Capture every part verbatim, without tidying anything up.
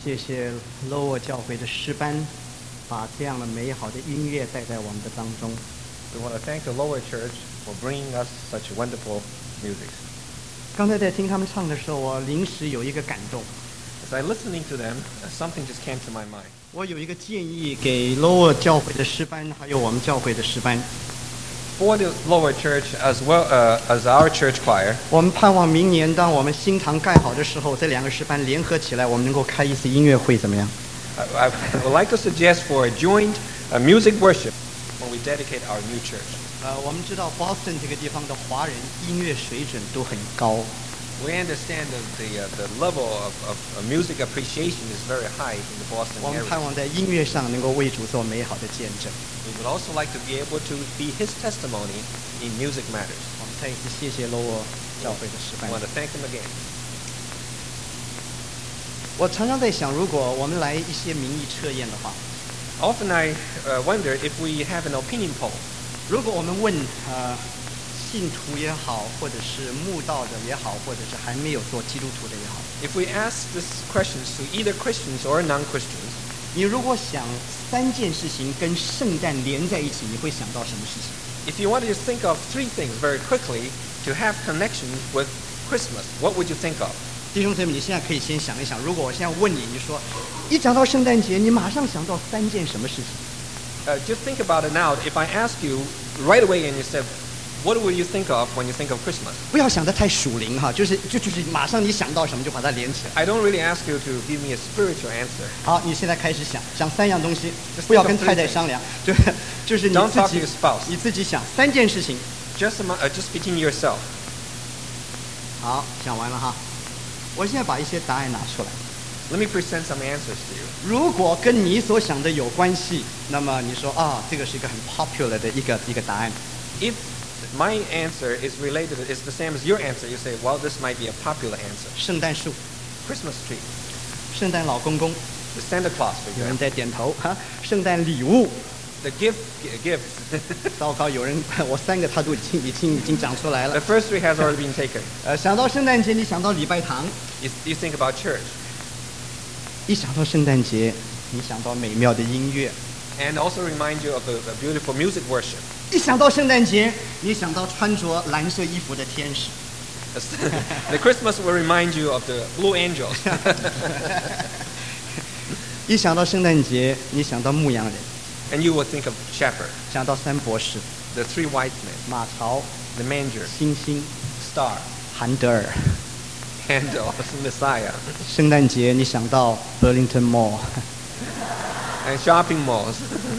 谢谢 Lower 教会的诗班，把这样的美好的音乐带在我们的当中。 We want to thank the Lower Church for bringing us such wonderful music. 刚才在听他们唱的时候，我临时有一个感动。 As I listening to them, something just came to my mind. 我有一个建议给 Lower 教会的诗班，还有我们教会的诗班。 For the Lower Church as well uh, as our church choir, 我们盼望明年当我们新堂盖好的时候，这两个诗班联合起来，我们能够开一次音乐会，怎么样？ I, I would like to suggest for a joint uh, music worship when we dedicate our new church. 呃，我们知道 Boston 这个地方的华人音乐水准都很高。 We understand that the, uh, the level of, of, of music appreciation is very high in the Boston 我们盼 area. 望在音乐上能够为主做美好的见证。 We would also like to be able to be his testimony in music matters. 我们再一次谢谢 Lower 教会的诗 I 班。 want to thank him again. 我常常在想，如果我们来一些民意测验的话， Often I uh, wonder if we have an opinion poll. 如果我们问呃信徒也好，或者是慕道的也好，或者是还没有做基督徒的也好， If we ask these questions to either Christians or non-Christians, 你如果想三件事情跟圣诞连在一起，你会想到什么事情？ if you wanted to think of three things very quickly to have connection with Christmas, what would you think of? 弟兄姊妹，你现在可以先想一想，如果我现在问你，你说一讲到圣诞节，你马上想到三件什么事情？ Uh, just think about it now. If I ask you right away and you said, what will you think of when you think of Christmas? 不要想得太属灵哈，就是就就是马上你想到什么就把它连起来。 I don't really ask you to give me a spiritual answer. 好，你现在开始想想三样东西 Just， 不要 think 跟 of 太太 three things. 商量，就就是你 Don't 自 talk to 己 your spouse. 你自己想三件事情。 Just, among, uh, just between yourself. 好，想完了哈，我现在把一些答案拿出来。 Let me present some answers to you. 如果跟你所想的有关系，那么你说啊，这个是一个很 popular 的一个一个答案。 If my answer is related, is the same as your answer, you say, well, this might be a popular answer. 圣诞树、 Christmas tree, 圣诞老公公， the Santa Claus, for 有人 example. 在点头哈。圣诞礼物， The gift, g- gifts. 糟糕，有人我三个他都已经已经已经讲出来 The 了。 first three has already been taken. 呃，想到圣诞节，你想到礼拜堂； You, you think about church. 一想到圣诞节，你想到美妙的音乐； And also remind you of the, the beautiful music worship. 一想到圣诞节，你想到穿着蓝色衣服的天使。 The Christmas will remind you of the blue angels. 一想到圣诞节，你想到牧羊人， And you will think of shepherd, 想到三博士、 the three wise men, 马槽、 the manger, 星星、 star, 韩德尔。 Handel, Messiah, 圣诞节，你想到 Burlington Mall。 and shopping malls.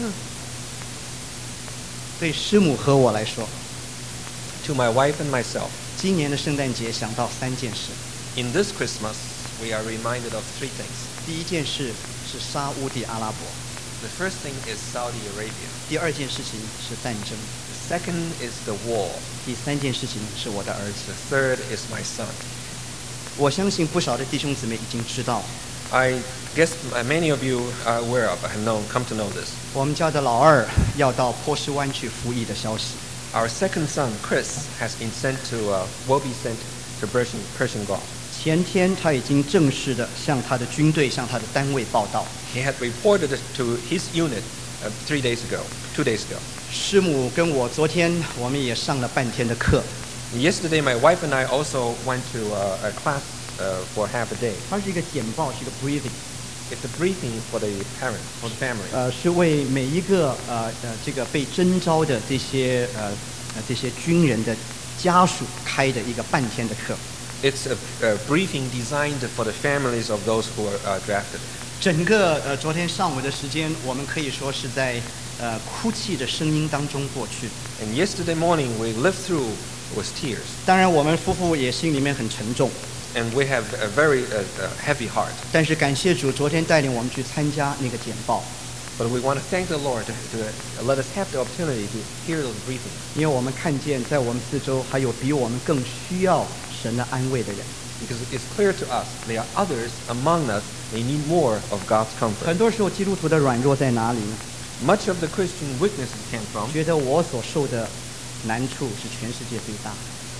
对师母和我来说， To my wife and myself, 今年的圣诞节想到三件事。 in this Christmas, we are reminded of three things. 第一件事是沙乌地阿拉伯， The first thing is Saudi Arabia. 第二件事情是战争， The second is the war. 第三件事情是我的儿子。 The third is my son. 我相信不少的弟兄姊妹已经知道， I guess many of you are aware of, have known, come to know this. 我们家的老二要到波斯湾去服役的消息。 Our second son, Chris, has been sent to, uh, will be sent to Persian, Persian Gulf. 前天他已经正式的向他的军队、向他的单位报道。 He had reported it to his unit uh, three days ago, two days ago. 师母跟我昨天我们也上了半天的课， Yesterday, my wife and I also went to uh, a class uh, for half a day. 它是一个简报，是一个 briefing。 It's a briefing for the parents, for the family. 呃，是为每一个呃呃这个被征召的这些呃呃这些军人的家属开的一个半天的课。 It's a, a briefing designed for the families of those who are uh, drafted. 整个呃昨天上午的时间，我们可以说是在呃哭泣的声音当中过去。 And yesterday morning, we lived through with tears. 当然，我们夫妇也心里面很沉重， And we have a very uh, uh, heavy heart. 但是感谢主，昨天带领我们去参加那个简报， But we want to thank the Lord to, to let us have the opportunity to hear those briefings. 因为我们看见在我们四周还有比我们更需要神的安慰的人。 Because it's clear to us there are others among us, they need more of God's comfort. 很多时候，基督徒的软弱在哪里呢？ Much of the Christian weaknesses came from 觉得我所受的难处是全世界最大的。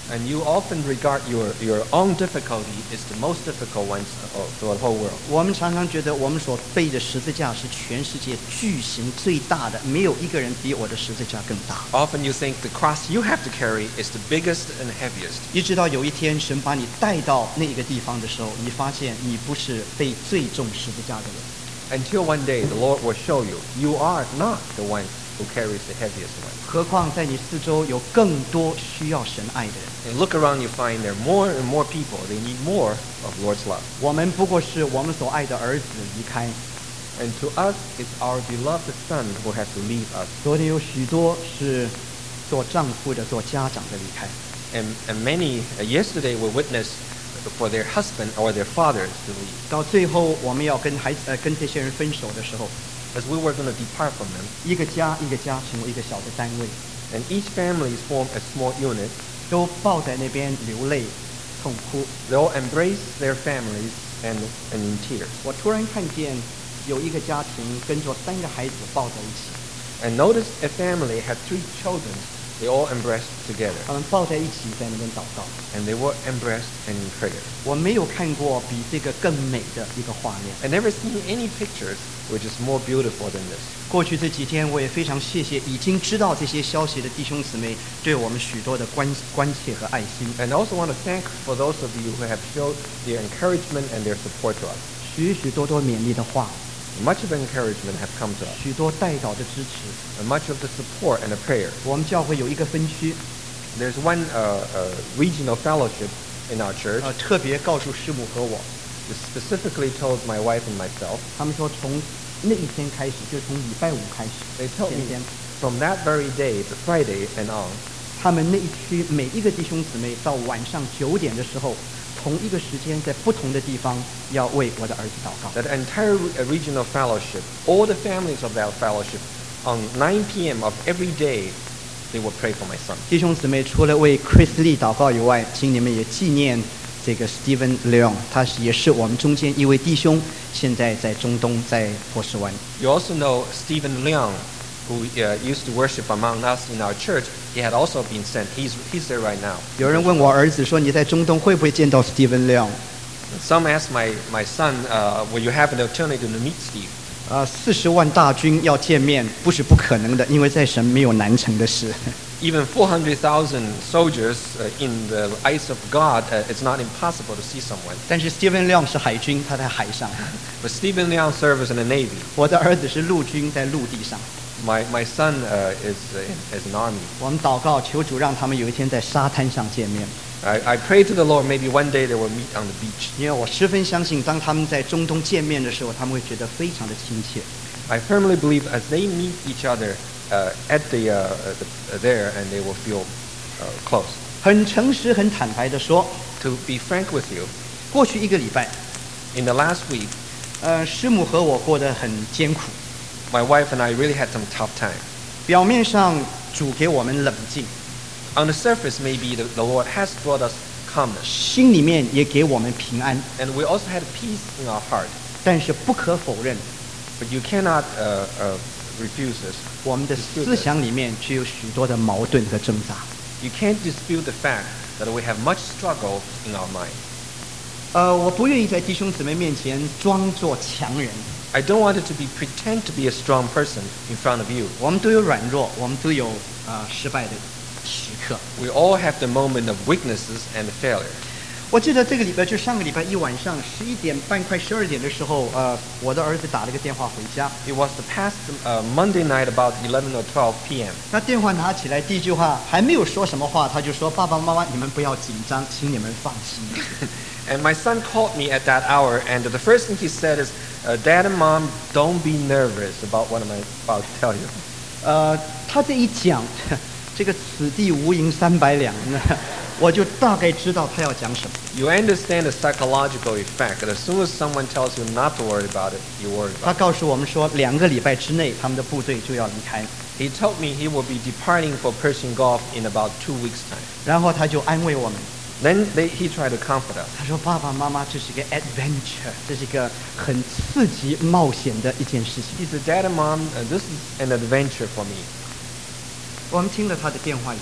And you often regard your, your own difficulty as the most difficult ones for the whole world. 我们常常觉得我们所背的十字架是全世界巨型最大的，没有一个人比我的十字架更大。 Often you think the cross you have to carry is the biggest and heaviest. 一直到有一天神把你带到那一个地方的时候，你发现你不是背最重十字架的人。 Until one day the Lord will show you, you are not the one who carries the heaviest one. 何况在你四周有更多需要神爱的人。 And look around, you find there are more and more people. They need more of Lord's love. 我们不过是我们所爱的儿子离开。 And to us, it's our beloved Son who has to leave us. 昨天有许多是做丈夫的、做家长的离开。 And, and many uh, yesterday were witness for their husband or their fathers to leave. 到最后我们要跟孩子呃跟这些人分手的时候， As we were going to depart from them, 一个家一个家成为一个小的单位， and each family is formed a small unit. 都抱在那边流泪、痛哭。 They all embrace their families and, and in tears. 我突然看见有一个家庭跟着三个孩子抱在一起， And notice a family had three children. They all embraced together. 他们抱在一起在那边祷告。 And they were embraced and in prayer. 我没有看过比这个更美的一个画面。 I never seen any pictures which is more beautiful than this. 过去这几天，我也非常谢谢已经知道这些消息的弟兄姊妹对我们许多的关关切和爱心。 And I also want to thank for those of you who have showed their encouragement and their support to us. 许许多多勉励的话， Much of encouragement have come to us, 许多带导的支持。 and much of the support and the prayer. 我们教会有一个分区， There's one uh, uh, regional fellowship in our church. 呃，特别告诉师母和我， It specifically told my wife and myself. 他们说从那一天开始，就从礼拜五开始， They told 前 me 天， from that very day, the Friday and on, 他们那一区每一个弟兄姊妹到晚上九点的时候，同一个时间在不同的地方要为我的儿子祷告。 that entire re- uh, regional fellowship, all the families of that fellowship, on nine p.m. of every day, they will pray for my son. 弟兄姊妹，除了为 Chris Lee 祷告以外，请你们也纪念这个 Stephen Leon， 他是也是我们中间一位弟兄，现在在中东，在波士湾。 You also know Stephen Leong, who uh, used to worship among us in our church. He had also been sent. He's, he's there right now. 有人问我儿子说：“你在中东会不会见到 Stephen Leon？” Some asked my, my son, uh, will you have an opportunity to meet Steve? 啊，四十万大军要见面不是不可能的，因为在神没有难成的事。 Even four hundred thousand soldiers uh, in the eyes of God, uh, it's not impossible to see someone. 但是 Stephen Leon 是海军，他在海上； But Stephen Leong serves in the Navy. 我的儿子是陆军，在陆地上。 My, my son uh, is, uh, in, is an army. 我们祷告，求主让他们有一天在沙滩上见面， I, I pray to the Lord, maybe one day they will meet on the beach. 因为我十分相信，当他们在中东见面的时候，他们会觉得非常的亲切。 I firmly believe as they meet each other uh, at the, uh, the uh, there, and they will feel uh, close. 很诚实、很坦白的说， To be frank with you, 过去一个礼拜， in the last week, 呃，师母和我过得很艰苦。 my wife and I really had some tough time. 表面上主给我们冷静， On the surface, maybe the, the Lord has brought us calmness, 心里面也给我们平安。 and we also had peace in our heart. 但是不可否认， But you cannot uh, uh, refuse this. 我们的思想里面却有许多的矛盾和挣扎。 You can't dispute the fact that we have much struggle in our mind. 呃，我不愿意在弟兄姊妹面前装作强人。 I don't want it to be pretend to be a strong person in front of you. 我们都有软弱，我们都有啊、呃失败的时刻。 We all have the moment of weaknesses and failure. 我记得这个礼拜就上个礼拜一晚上十一点半快十二点的时候，呃，我的儿子打了个电话回家。 It was the past uh, Monday night about eleven or twelve p.m. 那电话拿起来，第一句话还没有说什么话，他就说：“爸爸妈妈，你们不要紧张，请你们放心。” And my son called me at that hour, and the first thing he said is, uh, Dad and Mom, don't be nervous about what I'm about to tell you. 呃，他这一讲，这个此地无银三百两，那我就大概知道他要讲什么。 You understand the psychological effect that as soon as someone tells you not to worry about it, you worry 他 about it. 告诉我们说，两个礼拜之内，他们的部队就要离开。 He told me he will be departing for Persian Gulf in about two weeks' time. 然后他就安慰我们， Then they, he tried to comfort us. 他说：“爸爸妈妈，这是一个 adventure，这是一个很刺激冒险的一件事情。 He said, Dad and Mom, uh, this is an adventure for me. ” 我们听了他的电话以后，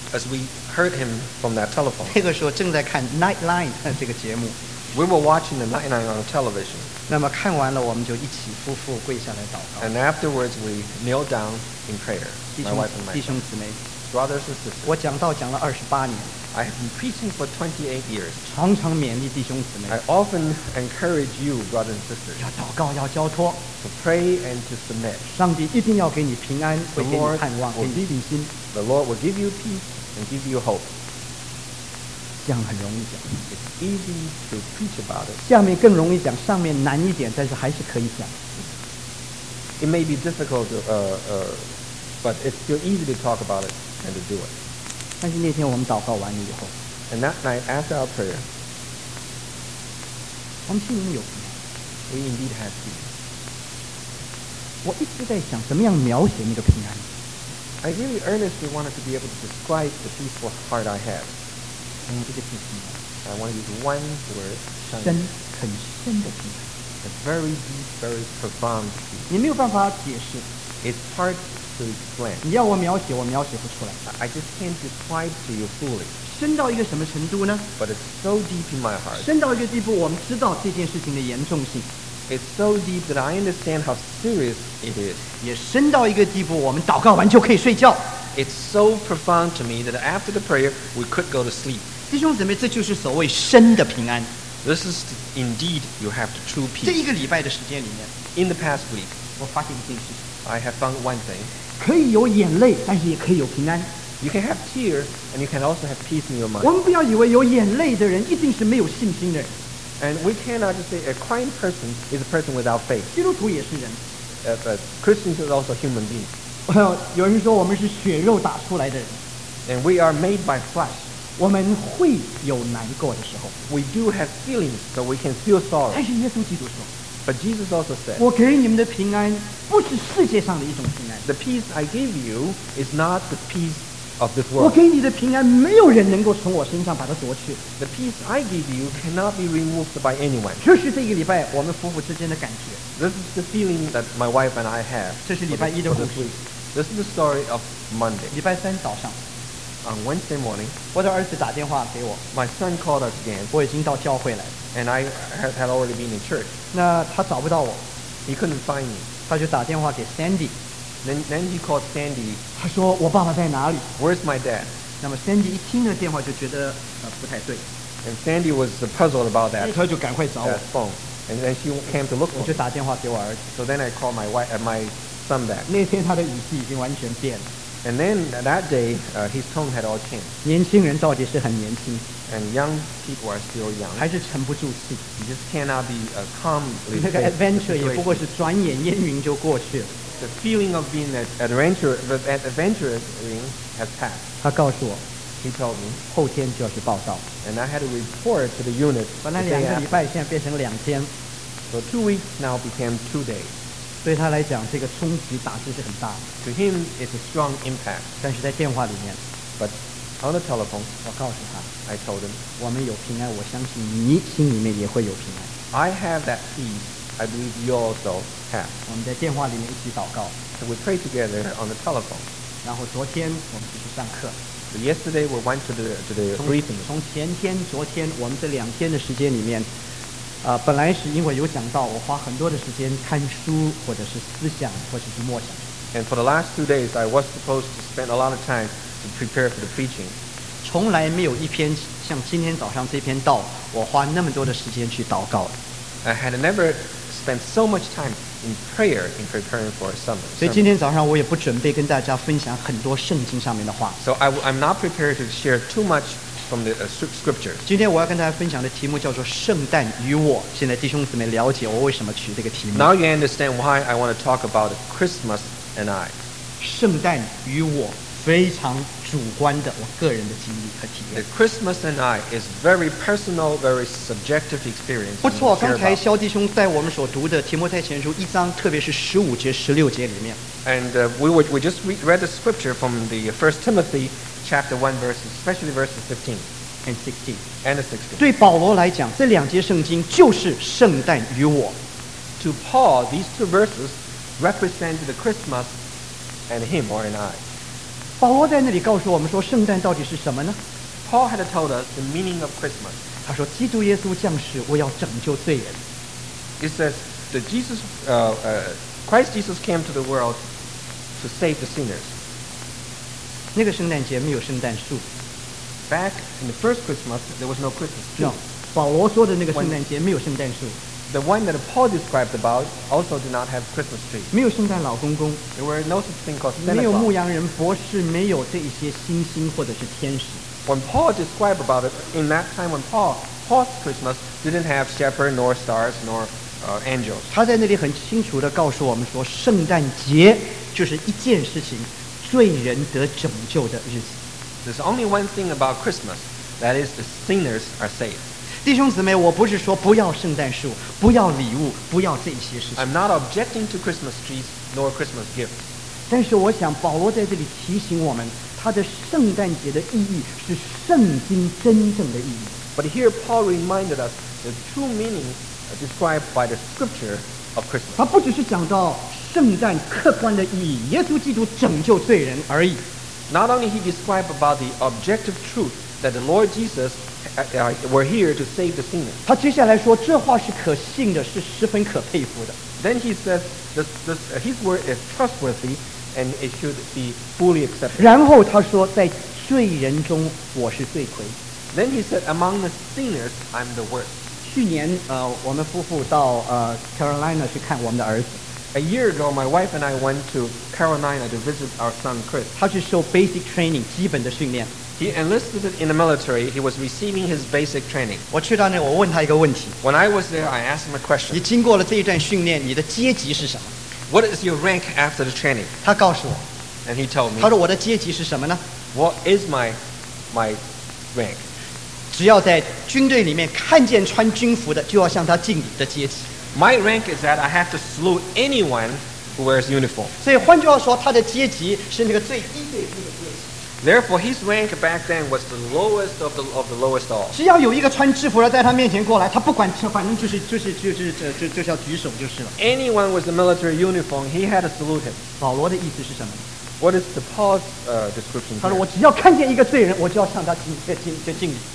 as we heard him from that telephone. 那个时候正在看 Nightline 这个节目， We were watching the night night on television, 那么看完了，我们就一起夫妇跪下来祷告。 and afterwards we knelt down in prayer, 弟 my 兄 wife and 弟 myself. 兄姊妹， Brothers and sisters, 我讲道讲了二十八年， I have been preaching for twenty-eight years. 常常勉励弟兄姊妹 I often encourage you, brothers and sisters, 要祷告，要交托， to pray and to submit. 上帝一定要给你平安，会给你盼望，给你信心。 The Lord will give you peace and give you hope. 这样很容易讲， It's easy to preach about it. 下面更容易讲，上面难一点，但是还是可以讲。 It may be difficult, to, uh, uh, but it's still easy to talk about it and to do it. 但是那天我们祷告完了以后， And that night, after our prayer, 我们心里面有平安。 we indeed had peace. 我一直在想，怎么样描写那个平安？ I really earnestly wanted to be able to describe the peaceful heart I had. 嗯，这个是平安， I want to use one word, 深 shine. 很深的平安， A very deep, very profound peace. 你没有办法解释。 It's hard to explain. 你要我描写，我描写不出来。 I I just can't describe to you fully, 深到一个什么程度呢？ but it's so deep in my heart. 深到一个地步，我们知道这件事情的严重性， It's so deep that I understand how serious it is. 也深到一个地步，我们祷告完就可以睡觉。 It's so profound to me that after the prayer, we could go to sleep. 弟兄姊妹，这就是所谓深的平安。 This is indeed, you have the true 这 peace. 一个礼拜的时间里面， In the past week, 我发现一件事情： I have found one thing. 可以有眼泪，但是也可以有平安。 You can have tears, and you can also have peace in your 我 mind. 们不要以为有眼泪的人一定是没有信心的人， And we cannot just say a crying person is a person without faith. 基督徒也是人。 Uh, but Christians are also human beings. 有人说我们是血肉打出来的人， And we are made by flesh. 我们会有难过的时候。 We do have feelings, so we can feel sorrow. 但是耶稣基督说 But Jesus also：“ said, 我给你们的平安，不是世界上的一种平安。 the peace I give you is not the peace of this 我 world. 给你的平安，没有人能够从我身上把它夺去。 The peace I give you cannot be removed by anyone. ” 这是这一个礼拜我们夫妇之间的感觉。 This is the feeling that my wife and I have 这是礼 for 拜 this, 一的 for 故 this 事。 week. This is the story of Monday. 礼拜三早上， On Wednesday morning, 我的儿子打电话给我， my son called us again, 我已经到教会来了。 and I had, had already been in church. 那他找不到我， He couldn't find me. 他就打电话给 Sandy， Then, then he called Sandy, 他说我爸爸在哪里？ where's my dad? 那么 Sandy 一听那个电话就觉得呃不太对， And Sandy was puzzled about that, 他就赶快找我 that，phone. And then she came to look 我 for 就 me. 打电话给我儿子。 So then I called my wife, uh, my son back. 那天他的语气已经完全变了， And then that day, uh, his tone had all changed. 年轻人到底是很年轻， And young people are still young. 还是沉不住气。 You just cannot be uh, calmly 那个 face the adventure 也不过 situation. 是转眼烟云就过去了。 The feeling of being an adventure, an adventurous has passed. 他告诉我， He told me, 后天就要去报道。 and I had to report to the unit 本 the 来 day 两个礼 after. 拜，现在变成两天， So two weeks now became two days. 对他来讲，这个冲击打击是很大的。 To him, it's a strong impact. 但是在电话里面， But on the telephone, 我告诉他， I told him, 我们有平安，我相信你心里面也会有平安。 I have that peace. I believe you also have. 我们在电话里面一起祷告， So we prayed together on the telephone. 然后昨天我们就去上课。 So yesterday we went to the to the 从 briefing. 从前天、昨天，我们这两天的时间里面，啊、本来是因为有讲到，我花很多的时间看书，或者是思想，或者是默想。 And for the last two days, I was supposed to spend a lot of time to prepare for the preaching. 从来没有一篇像今天早上这篇道，我花那么多的时间去祷告的。 I had never spent so much time in prayer in preparing for a sermon. 所以今天早上我也不准备跟大家分享很多圣经上面的话。 So I, am not prepared to share too much from the uh, scriptures. 今天我要跟大家分享的题目叫做“圣诞与我”。现在弟兄姊妹了解我为什么取这个题目。 Now you understand why I want to talk about Christmas and I. 圣诞与我非常主观的我个人的经历和体 The 验。 Christmas and I is very personal, very subjective experience. 不 I 错， share 刚才 about. 肖弟兄在我们所读的提摩太前书一章，特别是十五节、十六节里面， And uh, we, were, we just re- read the scripture from the First Timothy chapter one verses, especially verses fifteen and sixteen。 and the sixteen. 对保罗来讲，这两节圣经就是圣诞与我。 To Paul, these two verses represented the Christmas and him or and I. 保罗在那里告诉我们说，圣诞到底是什么呢？ Paul had told us the meaning of Christmas. 他说，基督耶稣降世，为要拯救罪人。 It says that Jesus, uh, uh, Christ Jesus came to the world to save the sinners. 那个圣诞节没有圣诞树 Back in the first Christmas, there was no Christmas tree. ，no，保罗说的那个圣诞节没有圣诞树， The one that Paul described about also did not have Christmas tree. 没有圣诞老公公， There were no such thing called 没 Santa 有牧 Claus. 羊人博士，没有这一些星星或者是天使。 When Paul described about it, in that time when Paul, Paul's Christmas didn't have shepherd, nor stars, nor uh, angels. 他在那里很清楚地告诉我们说，圣诞节就是一件事情，罪人得拯救的日子。 There's only one thing about Christmas, that is the sinners are saved. 弟兄姊妹，我不是说不要圣诞树，不要礼物，不要这些事情， I'm not objecting to Christmas trees nor Christmas gifts. 但是我想保罗在这里提醒我们，他的圣诞节的意义是圣经真正的意义。 But here Paul reminded us the true meaning uh, described by the scripture of Christmas. 他不只是讲到圣诞客观的意义，耶稣基督拯救罪人而已。 Not only he described about the objective truth that the Lord Jesus uh, uh, were here to save the sinners. 他接下来说，这话是可信的，是十分可佩服的。 Then he says this, this, uh, his word is trustworthy and it should be fully accepted. 然后他说，在罪人中我是罪魁。 Then he said, among the sinners, I'm the worst. 去年呃，我们夫妇到呃 Carolina 去看我们的儿子， A year ago, my wife and I went to Carolina to visit our son Chris. 他去受 basic training 基本的训练。 He enlisted in the military. He was receiving his basic training. 我去到那，我问他一个问题： When I was there, I asked him a 你 question. 经过了这一段训练，你的阶级是什么？ What is your rank after the training? 他告诉我， And he told me, 他说我的阶级是什么呢？ what is my, my rank? 只要在军队里面看见穿军服的，就要向他敬礼的阶级。 My rank is that I have to salute anyone who wears uniform. 所以换句话说，他的阶级是那个最低最低的阶级。 Therefore, his rank back then was the lowest of the, of the lowest all. 只要有一个穿制服的在他面前过来，他不管，反正就是就是就是这就就是要举手就是了。 Anyone with a military uniform, he had to salute him. 保罗的意思是什么呢？ What is the Paul's uh, description 他说 here? 我只要看见一个罪人，我就要向他敬敬敬敬礼。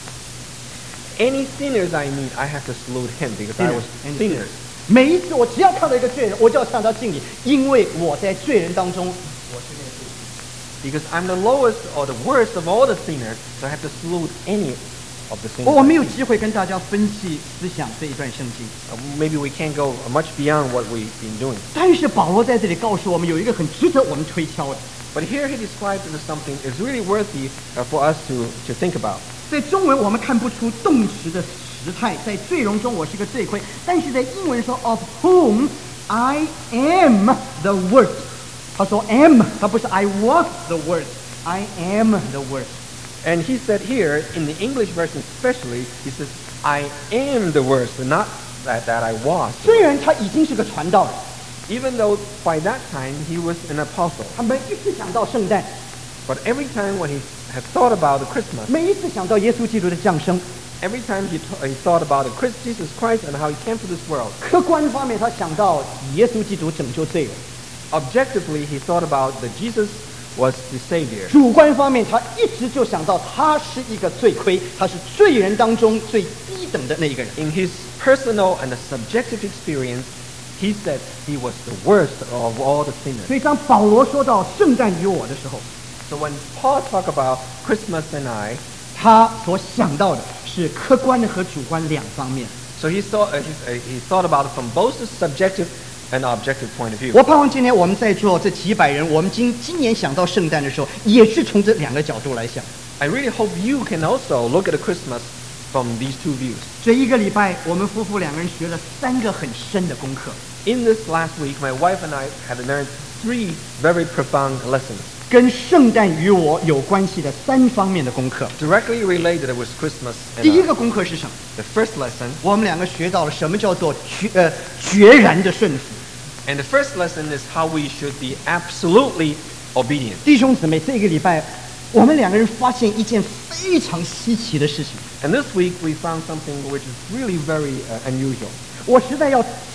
Any sinners I meet, I have to salute him because I was Any sinners. 每一次我只要看到一个罪人，我就要向他敬礼，因为我在罪人当中，我是那个罪人。 Because I'm the lowest or the worst of all the sinners, so I have to salute any of the sinners. 我我没有机会跟大家分析思想这一段圣经， Uh, Maybe we can't go much beyond what we've been doing. 但是保罗在这里告诉我们，有一个很值得我们推敲的。 But here he describes it as something is really worthy uh, for us to, to think about. 在中文我们看不出动词的时态，在罪容中我是个罪魁，但是在英文说 of whom I am the worst。他说 am， 他不是 I was the worst，I am the worst。 And he said here, in the English version especially, he says, I am the worst, not that, that I was. 虽然他已经是个传道人， Even though by that time he was an apostle. 他每一次想到圣诞， But every time when he had thought about the Christmas, 每一次想到耶稣基督的降生， every time he, th- he thought about the Christ, Jesus Christ and how he came to this world, 客观方面他想到耶稣基督拯救罪人， objectively he thought about that Jesus was the Savior. 主观方面他一直就想到他是一个罪魁，他是罪人当中最低等的那一个人。 In his personal and subjective experience, he said he was the worst of all the sinners. 所以当保罗说到圣诞与我的时候， So when Paul talked about Christmas and I, 他所想到的是客观的和主观两方面。 so he, saw, uh, he, uh, he thought about it from both the subjective and objective point of view. 我盼望今天我们在座这几百人，我们今今年想到圣诞的时候，也是从这两个角度来想。 I really hope you can also look at the Christmas from these two views. 这一个礼拜，我们夫妇两个人学了三个很深的功课， In this last week, my wife and I had learned three very profound lessons 跟圣诞与我有关系的三方面的功课。 directly related with Christmas. 第一 And 个 I. 功课是什么？ The first lesson, 我们两个学到了什么叫做决呃决然的顺服。 and the first lesson is how we should be absolutely obedient. 弟兄姊妹，这个礼拜我们两个人发现一件非常稀奇的事情， And this week we found something which is really very uh, unusual. 我实在要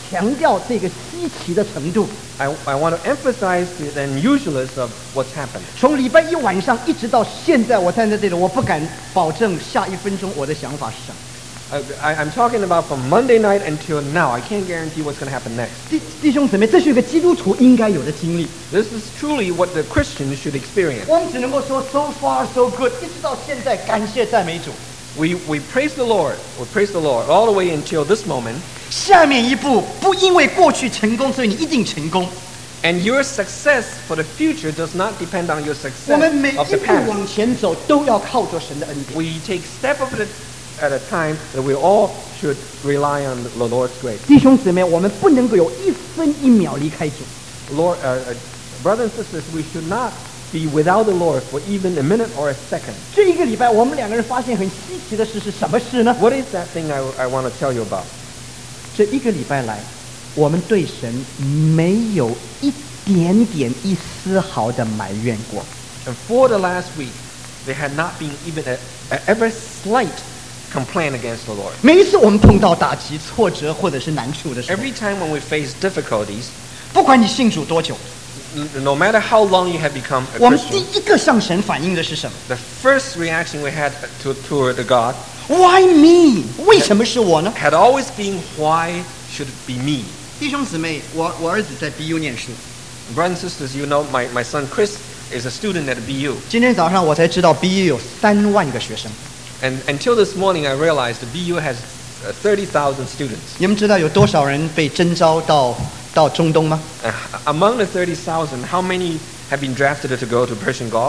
强调这个稀奇的程度。 I, I want to emphasize the unusualness of what's happened. 从礼拜一晚上一直到现在，我站在这里，我不敢保证下一分钟我的想法是什么。 I, I, I'm talking about from Monday night until now. I can't guarantee what's going to happen next. 弟弟兄姊妹，这是一个基督徒应该有的经历。 This is truly what the Christians should experience. 我们只能够说 so far so good， 一直到现在，感谢赞美主。 We, we praise the Lord. We praise the Lord all the way until this moment. 下面一步，不因为过去成功，所以你一定成功。 And your success for the future does not depend on your 我们 success 每一 of the 步 past. 往前走，都要靠着神的恩典。 We take step of it at a time that we all should rely on the Lord's grace. 弟兄姊妹，我们不能够有一分一秒离开主。 Lord, uh, uh, brothers and sisters, we should not be without the Lord for even a minute or a second. 这一个礼拜，我们两个人发现很稀奇的事是什么事呢？ What is that thing I, I want to tell you about? 这一个礼拜来，我们对神没有一点点、一丝毫的埋怨过。 And for the last week, there had not been even a, a ever slight complaint against the Lord. 每一次我们碰到打击、挫折或者是难处的时候， Every time when we face difficulties, 不管你信主多久， n- no matter how long you have become a 我们第 Christian, 一个向神反映的是什么 the first reaction we had to, toward the God ？Why me？ 为什么是我呢？ had always been, why should it be me? 弟兄姊妹，我我儿子在 B U 念书， Brothers and sisters, you know my, my son Chris is a student at B U. 今天早上我才知道 B U 有三万个学生。 And until this morning, I realized the B U has uh, thirty thousand students. 你们知道有多少人被征召到到中东吗？ Uh, among the thirty thousand, how many have been drafted to go to Persian Gulf?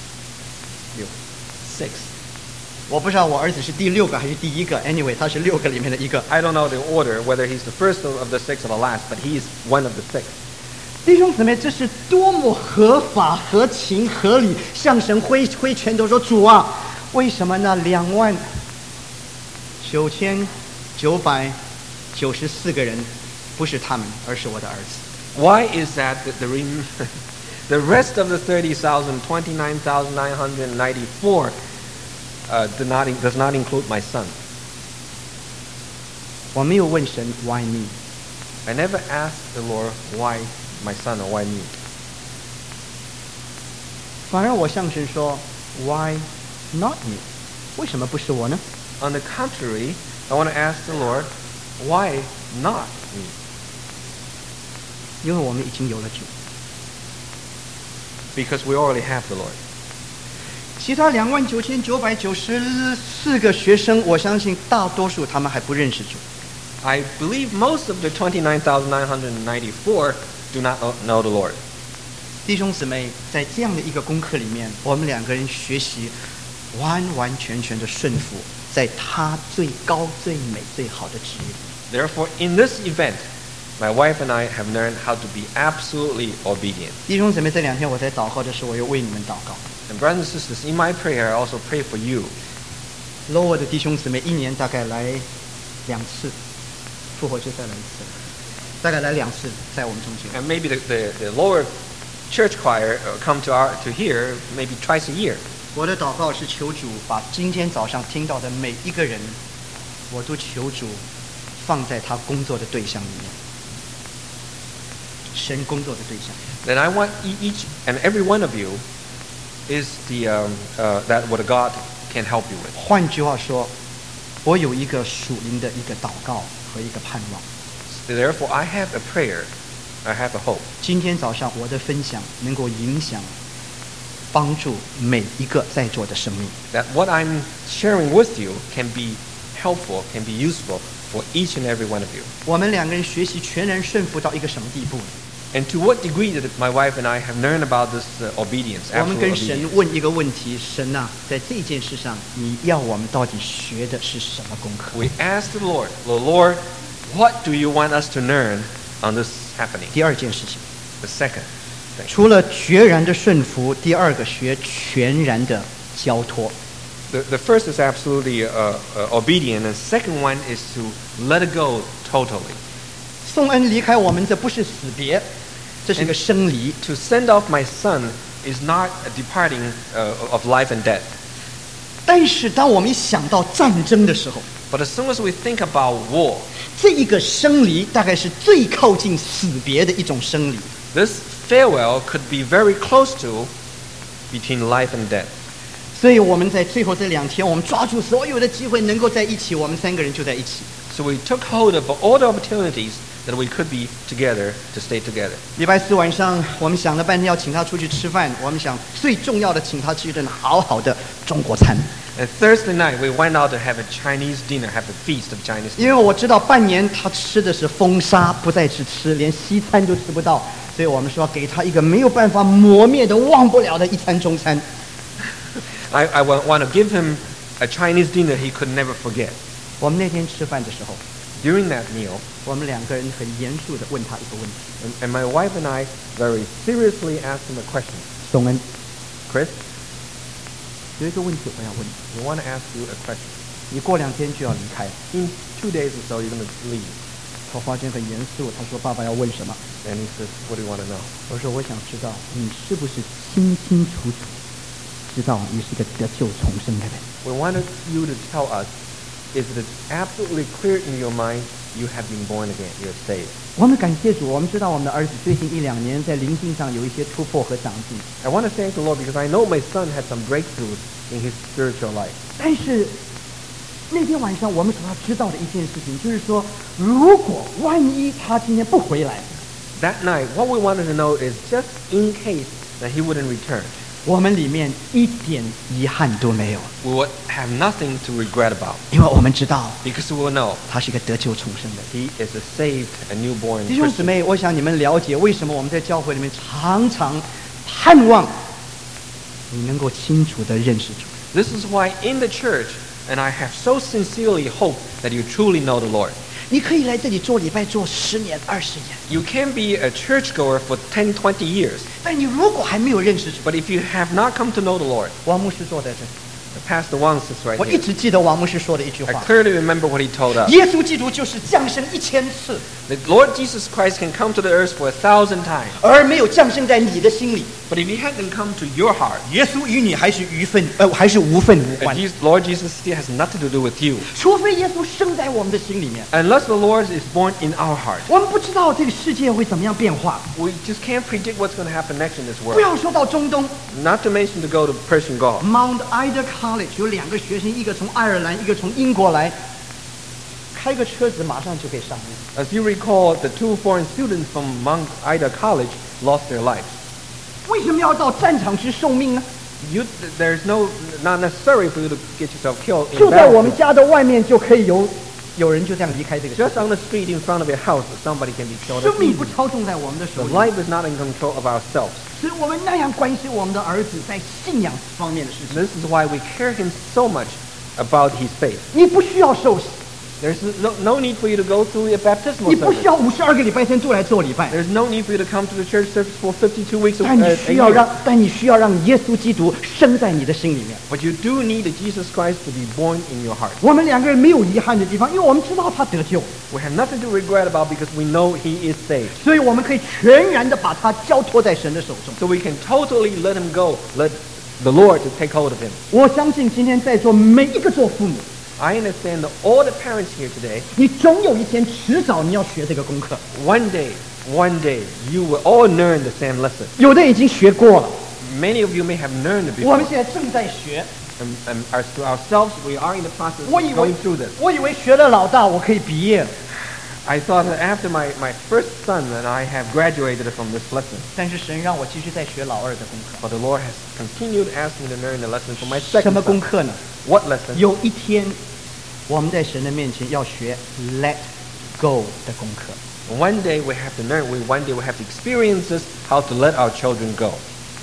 Six. 我不知道我儿子是第六个还是第一个 ，anyway， 他是六个里面的一个。 I don't know the order, whether he's the first of the six or the last, but he is one of the six. 弟兄姊妹，这是多么合法、合情、合理，向神挥挥拳头说：“主啊，为什么那两万九千九百九十四个人不是他们，而是我的儿子？” Why is that the, the, rem- the rest of the thirty thousand, twenty-nine thousand nine hundred ninety-four uh, do not, in- does not include my son? 我没有问神 Why me？ I never asked the Lord why my son or why me. 反而我向神说 Why not me？ 为什么不是我呢？ On the contrary, I want to ask the Lord, why not me? 因为我们已经有了主。 Because we already have the Lord. 其他两万九千九百九十四个学生，我相信大多数他们还不认识主。 I believe most of the twenty-nine thousand nine hundred ninety-four do not know the Lord. 弟兄姊妹，在这样的一个功课里面，我们两个人学习完完全全的顺服，在他最高、最美、最好的旨意里。 Therefore, in this event, my wife and I have learned how to be absolutely obedient. 弟兄姊妹，这两天我在祷告的时候，我又为你们祷告。 And brothers and sisters, in my prayer, I also pray for you. Lower 的弟兄姊妹一年大概来两次，复活节再来一次，大概来两次在我们中间。 And maybe the, the, the lower church choir uh, come to our to here maybe twice a year. 我的祷告是求主把今天早上听到的每一个人，我都求主放在他工作的对象里面，神工作的对象。 Then I want e- each and every one of you is the um, uh, that what God can help you with. 换句话说，我有一个属灵的一个祷告和一个盼望。 Therefore, I have a prayer, I have a hope. 今天早上我的分享能够影响、帮助每一个在座的生命。 That what I'm sharing with you can be helpful, can be useful for each and every one of you. 我们两个人学习全然顺服到一个什么地步呢？ And to what degree did my wife and I have learned about this uh, obedience, 我们 absolute 跟 obedience? 神问一个问题：神啊，在这件事上，你要我们到底学的是什么功课？ We asked the Lord, the Lord, what do you want us to learn on this happening? 第二件事情， The second thing. 除了决然的顺服，第二个学全然的交托。 The, the first is absolutely uh, uh, obedient, and the second one is to let it go totally. 宋恩离开我们，这不是死别，这是个生离。 To send off my son is not a departing uh, of life and death. 但是当我们一想到战争的时候， But as soon as we think about war, 这一个生离大概是最靠近死别的一种生离。 This farewell could be very close to between life and death. 所以我们在最后这两天，我们抓住所有的机会能够在一起，我们三个人就在一起。 So we took hold of all the opportunities that we could be together to stay together. 礼拜四晚上，我们想了半天要请他出去吃饭，我们想最重要的，请他吃一顿好好的中国餐。 And Thursday night, we went out to have a Chinese dinner, have a feast of Chinese 因 dinner. 为我知道半年他吃的是风沙，不再去吃，连西餐都吃不到，所以我们说给他一个没有办法磨灭的、忘不了的一餐中餐。 I, I want, want to give him a Chinese dinner he could never forget. 我们那天吃饭的时候， During that meal, 我们两个人很严肃的问他一个问题： and, and my wife and I very seriously asked him a question. 宋恩， Chris, 有一个问题我要问你， we want to ask you a question. 你过两天就要离开了。 In two days or so, you're going to leave. 他发现很严肃，他说：“爸爸要问什么 And he says, what do you want to know?？” 我说：“我想知道你是不是清清楚楚知道你是个得救重生的人。” We wanted you to tell us, is it absolutely clear in your mind you have been born again, you're saved? 我们感谢主，我们知道我们的儿子最近一两年在灵性上有一些突破和长进， I want to thank the Lord because I know my son had some breakthroughs in his spiritual life. 但是那天晚上我们所要知道的一件事情，就是说，如果万一他今天不回来， That night, what we wanted to know is just in case that he wouldn't return, 我们里面一点遗憾都没有， we would have nothing to regret about 因为我们知道 because we will know 他是一个得救重生的人。 he is a saved and newborn 弟兄姊 Christian. 妹，我想你们了解为什么我们在教会里面常常盼望你能够清楚地认识主。 This is why in the church, and I have so sincerely hoped that you truly know the Lord. 你可以来这里做礼拜做十年、二十年， You can be a churchgoer for ten, twenty years, 但你如果还没有认识主， but if you have not come to know the Lord, 王牧师坐在这里， Pastor Wang sits right 我一 here. 直记得王牧师说的一句 I 话： clearly remember what he told us. 耶稣基督就是降生一千次， The Lord Jesus Christ can come to the earth for a thousand times, 而没有降生在你的心里。 but if he hadn't come to your heart, 耶稣与你还是无份，呃，还是无份无 and 关。 Jesus, Lord Jesus still has nothing to do with you. 除非耶稣生在我们的心里面， Unless the Lord is born in our heart, 我们不知道这个世界会怎么样变化。 we just can't predict what's going to happen next in this 不 world. 要说到中东 Not to mention to go to Persian Gulf. ，Mount Ida College 有两个学生，一个从爱尔兰，一个从英国来，开个车子马上就可以上路。 As you recall, the two foreign students from Mount Ida College lost their lives. 为什么要到战场去受命呢？ You, there's no, not necessary for you to get yourself killed 就 in 在我们 battle. 家的外面就可以有有人就这样离开这个世界。 Just on the street in front of your house, somebody can be killed. 生命不操纵在我们的手 The 里， life is not in control of ourselves. 所以我们那样关心我们的儿子在信仰方面的事情。 This is why we care him so much about his faith. 你不需要受洗， There's no, no need for you to go through a baptismal 你不需 service. 要五十二个礼拜天都来做礼拜， There's no need for you to come to the church service for fifty-two weeks a, 但你 a, 需 a 要 year. 让，但你需要让耶稣基督生在你的心里面。 But you do need Jesus Christ to be born in your heart. 我们两个人没有遗憾的地方，因为我们知道他得救， We have nothing to regret about because we know he is saved. 所以我们可以全然的把他交托在神的手中。 So we can totally let him go, let the Lord to take hold of him. 我相信今天在座每一个做父母， I understand that all the parents here today, 你总有一天迟早你要学这个功课， one day, one day, you will all learn the same lesson. 有的已经学过了， Many of you may have learned it 我 before. 们现在正在学。 And, and as to ourselves, we are in the process 我以 of 为 going through this. 我以为学了老大我可以毕业了， I thought that after my, my first son that I have graduated from this lesson. 但是神让我继续再学老二的功课。 But the Lord has continued asking me to learn the lesson for my 什 second 么功 son. 课呢？ What lesson? 有一天，我们在神的面前要学 let go 的功课。 One day we have to learn, we, one day we have to experience this, how to let our children go.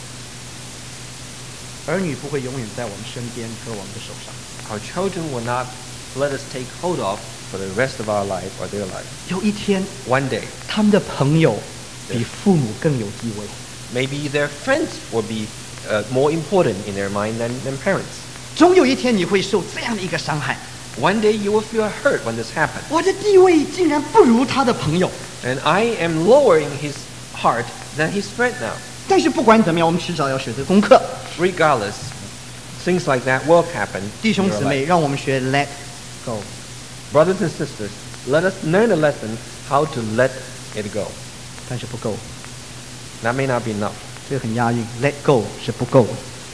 儿女不会永远在我们身边和我们的手上。 Our children will not let us take hold of for the rest of our life or their life. 有一天， One day, 他们的朋友比父母更有地位。 maybe their friends will be uh, more important in their mind than, than parents. 总有一天你会受这样的一个伤害， One day you will feel hurt when this happens. 我的地位竟然不如他的朋友。 And I am lowering his heart than his friend now. 但是不管怎么样，我们迟早要学这个功课。 Regardless, things like that will happen. 弟 in 兄 your 姊妹， life. 让我们学 let go。 Brothers and sisters, Let us learn a lesson how to let it go. 但是不够， That may not be enough. 这个很押韵 ，let go 是不够的。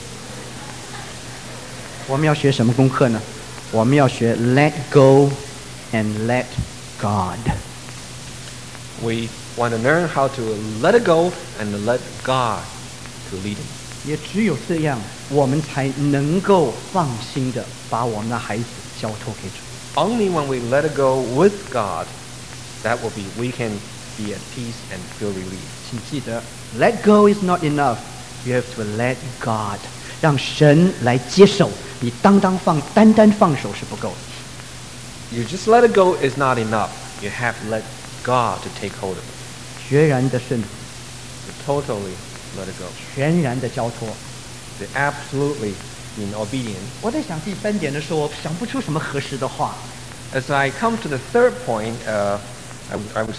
我们要学什么功课呢？我们要学 let go and let God。 We want to learn how to let it go and let God to lead him. 也只有这样，我们才能够放心的把我们的孩子交托给主。 Only when we let it go with God, that will be we can be at peace and feel relief. 请记得 ，let go is not enough. You have to let God， 让神来接手。你单单放单单放手是不够的。 You just let it go is not enough. You have to let God to take hold of it. 决然的顺服， To totally let it go. 全然的交托。 To absolutely be obedient. 我在想第三点的时候，我想不出什么合适的话。 As I come to the third point, uh, I, I was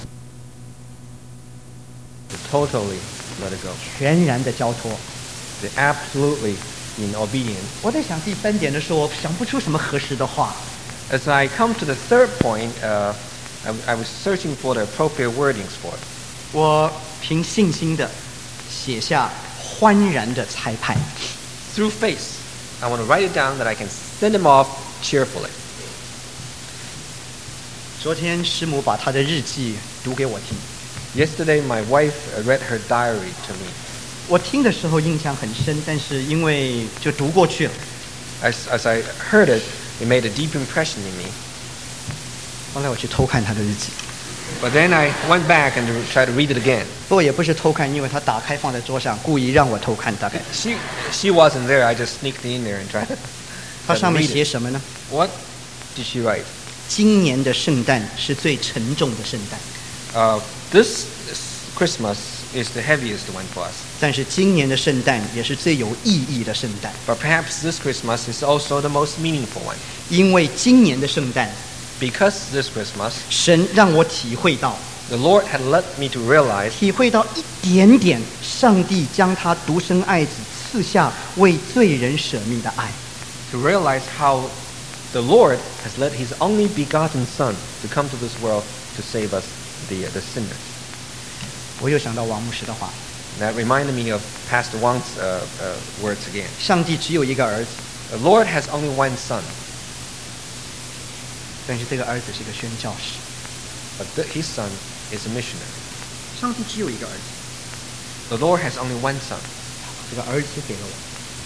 to totally let it go. 全然的交托。 To absolutely be obedient. 我在想第三点的时候，我想不出什么合适的话。 As I come to the third point, uh, I, I was searching for the appropriate wordings for it. 我凭信心的写下欢然的裁判。 Through faith, I want to write it down that I can send him off cheerfully. 昨天师母把她的日记读给我听， Yesterday, my wife uh, read her diary to me. 我听的时候印象很深，但是因为就读过去了。 As, as I heard it, it made a deep impression in me. 后来我去偷看她的日记， But then I went back and tried to read it again. 不过也不是偷看，因为她打开放在桌上，故意让我偷看。大概 She, she wasn't there. I just sneaked in there and tried to, 她 tried 上 to 面 read 写 it. 什么呢？ What did she write? 今年的圣诞是最沉重的圣诞， Uh, this Christmas is the heaviest one for us. 但是今年的圣诞也是最有意义的圣诞， But perhaps this Christmas is also the most meaningful one. 因为今年的圣诞， Because this Christmas, 神让我体会到， the Lord had led me to realize 体会到一点点上帝将他独生爱子赐下为罪人舍命的爱。 to realize how the Lord has let his only begotten Son to come to this world to save us, the, the sinners. 我又想到王牧师的话， That reminded me of Pastor Wang's uh, uh, words again. 上帝只有一个儿子， The Lord has only one Son, 但是这个儿子是个宣教士。 but th- his Son is a missionary. 上帝只有一个儿子， The Lord has only one Son. 这个儿子给了我。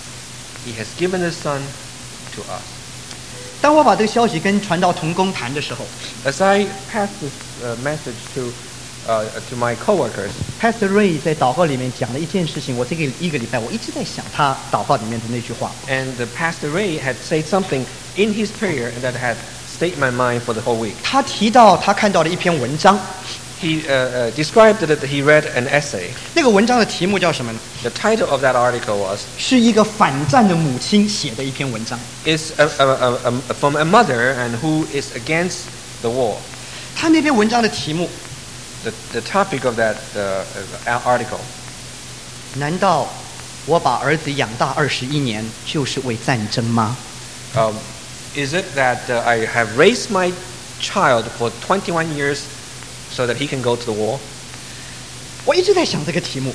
He has given his Son to us. 当我把这个消息跟传道同工谈的时候 As I pass this uh, message to, uh, to my coworkers, ，Pastor Ray 在祷告里面讲了一件事情，我这个一个礼拜我一直在想他祷告里面的那句话。 and the Pastor Ray had said something in his prayer that had stayed in my mind for the whole week. 他提到他看到了一篇文章， He uh, uh, described that he read an essay. 那个文章的题目叫什么呢？ The title of that article was, 是一个反战的母亲写的一篇文章。 is a, a, a, a, from a mother and who is against the war. 他那篇文章的题目， The, the topic of that uh, uh, article, 难道我把儿子养大二十一年就是为战争吗？ um, is it that uh, I have raised my child for twenty-one years so that he can go to the war? 我一直在想这个题目，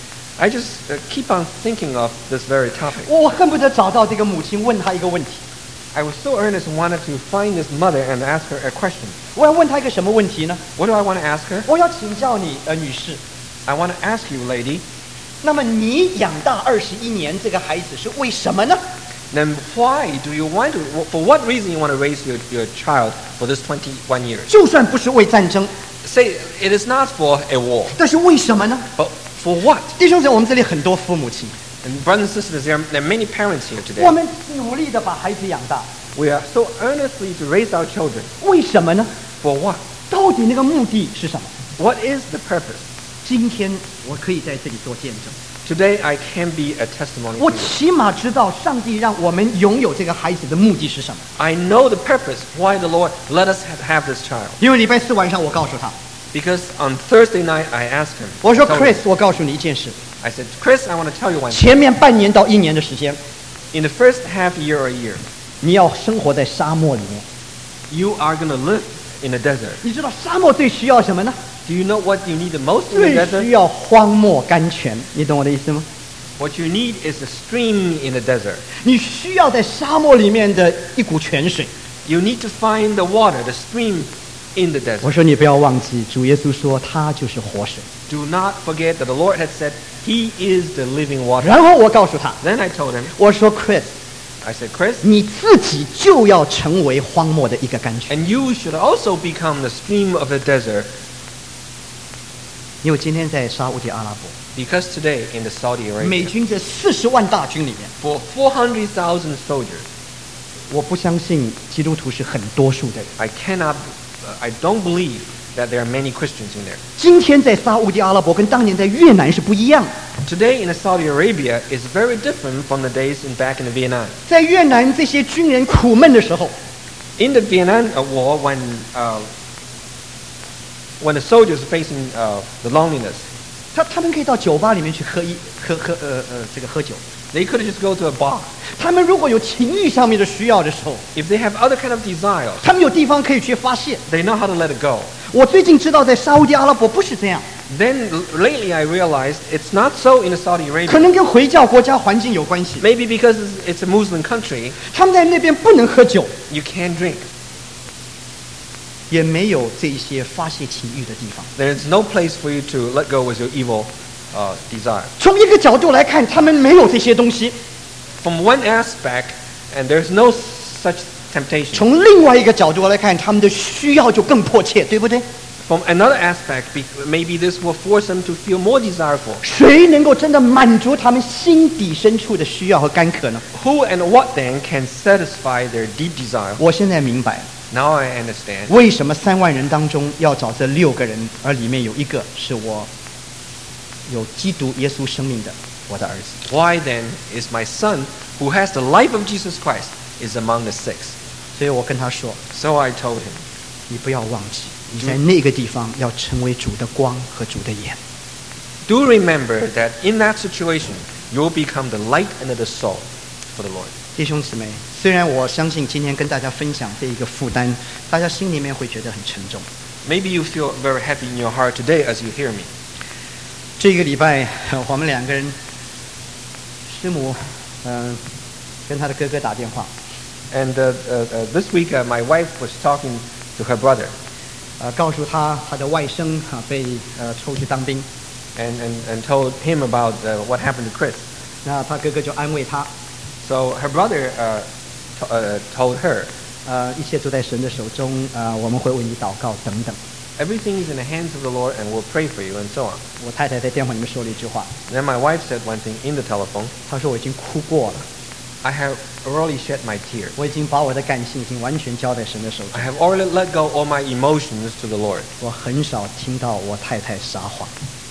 I just uh, keep on thinking of this very topic. 我恨不得找到这个母亲，问她一个问题。 I was so earnest and wanted to find this mother and ask her a question. 我要问她一个什么问题呢？ What do I want to ask her? 我要请教你，呃，女士。 I want to ask you, lady, 那么你养大二十一年这个孩子是为什么呢？ then why do you want to, for what reason you want to raise your, your child for this twenty-one years? 就算不是为战争， Say it is not for a war, 但是为什么呢？ but for what? 弟兄姊妹，我们这里很多父母亲， And brothers and sisters, there are, there are many parents here 我 today. 们努力的把孩子养大， We are so earnestly to raise our children. 为什么呢？ For what? 到底那个目的是什么？ What is the purpose? 今天我可以在这里做见证， Today I can be a testimony 我 to you. 起码知道上帝让我们拥有这个孩子的目的是什么。 I know the purpose why the Lord let us have, have this child. 因为礼拜四晚上我告诉他， Because on Thursday night I asked him. 我说 I told Chris， him- 我告诉你一件事， I said, Chris, I want to tell you one thing. 前面半年到一年的时间， In the first half year or year, 你要生活在沙漠里面， you are going to live in a desert. 你知道沙漠最需要什么呢？ Do you know what you need the most in 最 a 需 desert? 要荒漠甘泉。你懂我的意思吗？ What you need is a stream in the desert. 你需要在沙漠里面的一股泉水。 You need to find the water, the stream in the desert. 我说你不要忘记，主耶稣说他就是活水。 Do not forget that the Lord had said He is the living water. 然后我告诉他， Then I told him, 我说 Chris， I said, Chris, 你自己就要成为荒漠的一个甘泉。 and you should also become the stream of the desert, 因为今天在沙烏地阿拉伯， because today in the Saudi 美 Arabia, 军这四十万大军里面， for four hundred thousand soldiers, 我不相信基督徒是很多数的人。 I cannot, uh, I don't believe that there are many Christians in there. 今天在沙烏地阿拉伯跟当年在越南是不一样的。 Today in Saudi Arabia is very different from the days in back in the Vietnam. 在越南这些军人苦闷的时候， In the Vietnam uh, War, when uh, when the soldiers are facing uh, the loneliness, 他他们可以到酒吧里面去喝一喝喝呃呃这个喝酒。 they could just go to a bar. 他们如果有情欲上面的需要的时候， If they have other kind of desires, 他们有地方可以去发泄。 they know how to let it go. 我最近知道在沙烏地阿拉伯不是这样， Then l- lately I realized it's not so in Saudi 可 Arabia. 能跟回教国家环境有关系。 Maybe because it's- it's a Muslim country, 他们在那边不能喝酒， you can't drink. 也没有这一些发泄情欲的地方。 There's no place for you to let go with your evil uh, desire. 从一个角度来看，他们没有这些东西； From one aspect, and there's no such temptation. 从另外一个角度来看，他们的需要就更迫切，对不对？ From another aspect, be- maybe this will force them to feel more desireful. 谁能够真的满足他们心底深处的需要和干渴呢？ Who and what then can satisfy their deep desire? 我现在明白， Now I understand 为什么三万人当中要找这六个人，而里面有一个是我有基督耶稣生命的我的儿子。 why then is my son, who has the life of Jesus Christ, is among the six. 所以我跟他说， So I told him, 你不要忘记，你在那个地方要成为主的光和主的眼。 do remember that in that situation, you'll become the light and the salt for the Lord. 弟兄姊妹，虽然我相信今天跟大家分享这一个负担，大家心里面会觉得很沉重。 Maybe you feel very heavy in your heart today as you hear me. 这个礼拜，我们两个人，师母，嗯、跟他的哥哥打电话， And uh, uh, uh, this week, uh, my wife was talking to her brother 呃，告诉他他的外甥啊被呃抽去当兵， and, and, and told him about uh, what happened to Chris. 那他哥哥就安慰他， So her brother uh, t- uh, told her, 呃，一切都在神的手中，呃，我们会为你祷告等等。 everything is in the hands of the Lord and we'll pray for you and so on. 我太太在电话里面说了一句话， Then my wife said one thing in the telephone. 她说我已经哭过了， I have already shed my tears. 我已经把我的感性已经完全交在神的手中 I。have already let go all my emotions to the Lord. 我很少听到我太太撒谎，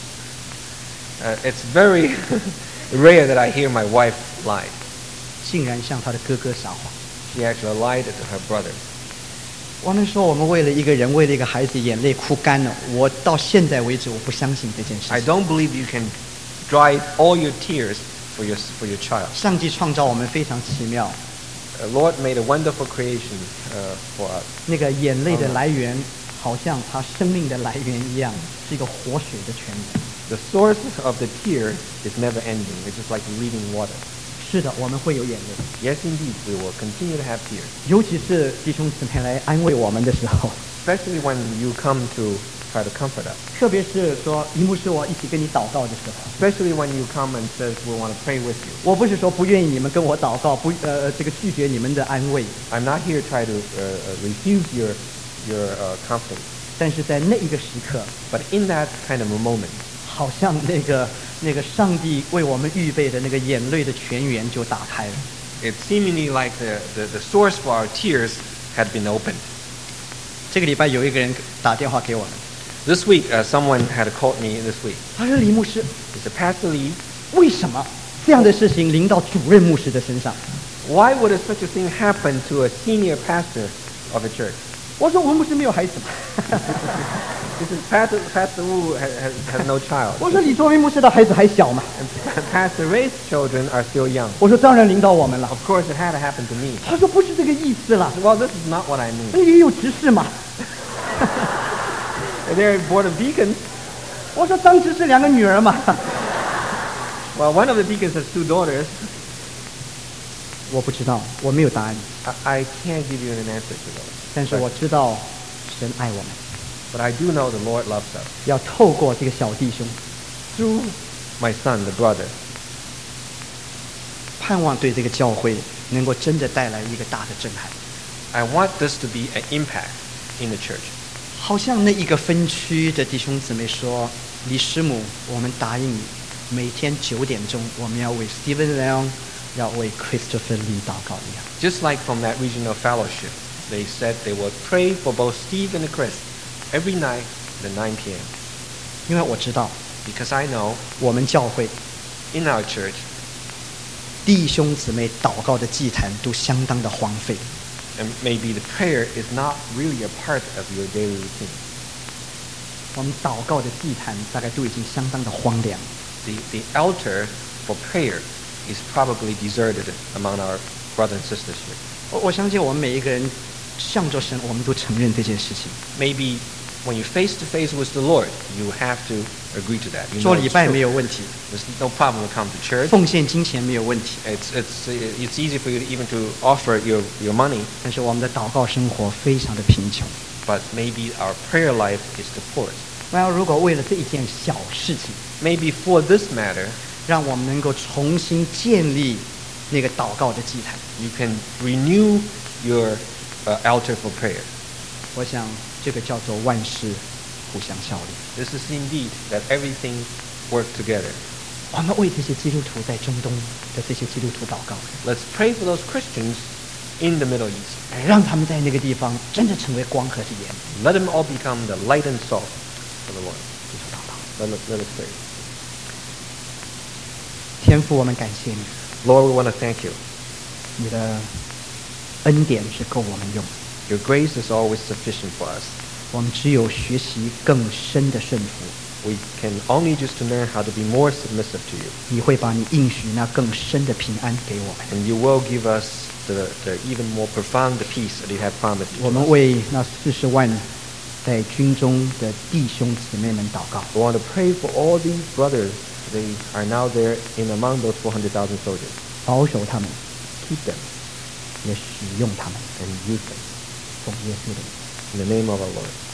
Uh, it's very rare that I hear my wife lie. 竟然向她的哥哥撒谎。 She actually lied to her brother. 我们说我们为了一个人，为了一个孩子，眼泪哭干了。我到现在为止，我不相信这件事 I 情。 don't believe you can dry all your tears for your, for your child. 上帝创造我们非常奇妙， The Lord made a wonderful creation uh, for us. 那个眼泪的来源，好像他生命的来源一样，是一个活水的泉源。 The source of the tear is never ending. It's just like living water. 是的，我们会有眼泪， Yes, indeed, we will continue to have tears, 尤其是弟兄姊妹来安慰我们的时候， especially when you come to try to comfort us. 特别是说一牧师我一起跟你祷告的时候， Especially when you come and says we want to pray with you. 我不是说不愿意你们跟我祷告，不呃这个拒绝你们的安慰， I'm not here to try to uh, uh, refuse your your uh, confidence, 但是在那一个时刻， but in that kind of a moment, 好像那个那个上帝为我们预备的那个眼泪的泉源就打开了。 it seemingly like the, the, the source for our tears had been opened. 这个礼拜有一个人打电话给我们， This week, uh, someone had called me this week. 他说李牧师， It's a Pastor Lee. 为什么这样的事情临到主任牧师的身上？ Why would such a thing happen to a senior pastor of a church? 我说我们牧师没有孩子嘛。 This is Pastor, Pastor Wu has, has, has no child. 我说李作为牧师的孩子还小嘛。 And Pastor Ray's children are still young. 我说当然领导我们了。 Of course, it had to happen to me. 他说不是这个意思啦， Well, this is not what I mean. 那也有执事嘛。 And they're board of deacons. 我说张执事两个女儿嘛， Well, one of the deacons has two daughters. 我不知道，我没有答案， I, I can't give you an answer to those. 但是我知道神爱我们， But I do know the Lord loves us. 要透过这个小弟兄， Through my son, the brother, 盼望对这个教会能够真的带来一个大的震撼。 I want this to be an impact in the church. 好像那一个分区的弟兄姊妹说：“李师母，我们答应你，每天九点钟我们要为 Stephen Leong， 要为 Christopher Lee 祷告一样。” Just like from that regional fellowship, they said they would pray for both Steve and Chris every night at nine p.m. 因为我知道 Because I know 我们教会 in our church, 弟兄姊妹祷告的祭坛都相当的荒废。 and maybe the prayer is not really a part of your daily routine. 我们祷告的祭坛大概都已经相当的荒凉。 The, the altar for prayer is probably deserted among our brothers and sisters here. 我我相信我们每一个人向着神，我们都承认这件事情。 Maybe when you face to face with the Lord, you have to agree to that. You 做 know 礼 it's 拜 true. 没有问题， There's no problem to come to church. 奉献金钱没有问题， It's, it's, it's easy for you to even to offer your, your money, 但是我们的祷告生活非常的贫穷。 but maybe our prayer life is the poorest. 我要如果为了这一件小事情， Maybe for this matter, 让我们能够重新建立那个祷告的祭坛， you can renew your uh, altar for prayer. 我想这个叫做万事互相效力。 This is indeed that everything works together. 我们为这些基督徒在中东的这些基督徒祷告， Let's pray for those Christians in the Middle East. 让他们在那个地方真的成为光和的盐。 Let them all become the light and salt for the Lord. 基督祷告， Let us, let us pray. 天父，我们感谢你， Lord, we want to thank you. 你的恩典是够我们用， Your grace is always sufficient for us. 我们只有学习更深的顺服， We can only just to learn how to be more submissive to you. 你会把你应许那更深的平安给我们。 And you will give us the, the even more profound peace that you have promised 我 to 们 us. 为那四十万在军中的弟兄姊妹们祷告， We want to pray for all these brothers. They are now there in among those four hundred thousand soldiers. 保守他们， Keep them 也使用他们， and use them 奉耶稣的名。 in the name of our Lord.